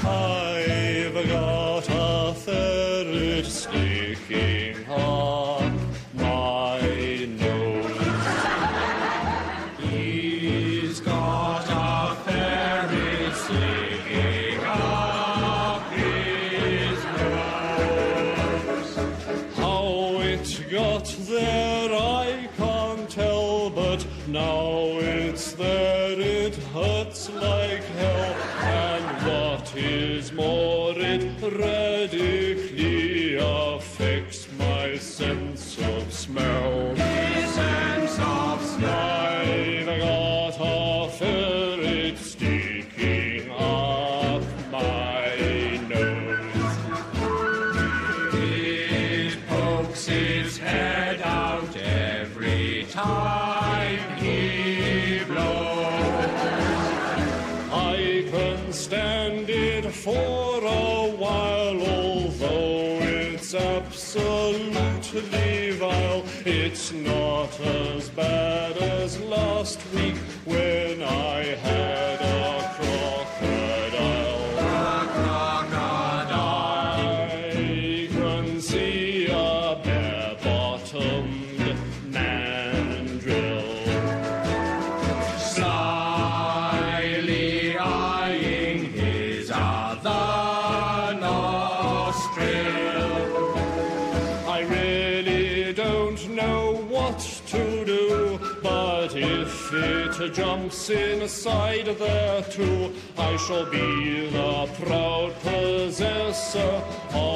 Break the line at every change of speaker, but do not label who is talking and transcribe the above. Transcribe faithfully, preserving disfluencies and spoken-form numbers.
I've got a ferret sticking up my nose. He's got a ferret sticking up his nose. How it got there I can't tell, but now it's there, it hurts like hell. And what is more, it radically affects my sense of smell. My sense of smell. I've got a ferret sticking up my nose. It pokes its head out every time he blows. I can stand it for a while, although it's absolutely vile. It's not as bad as last week when I had a crocodile. A crocodile. I can see a bare-bottomed mandrill slyly eyeing his other nostril. I really don't know what to do, but if it jumps inside there too, I shall be the proud possessor of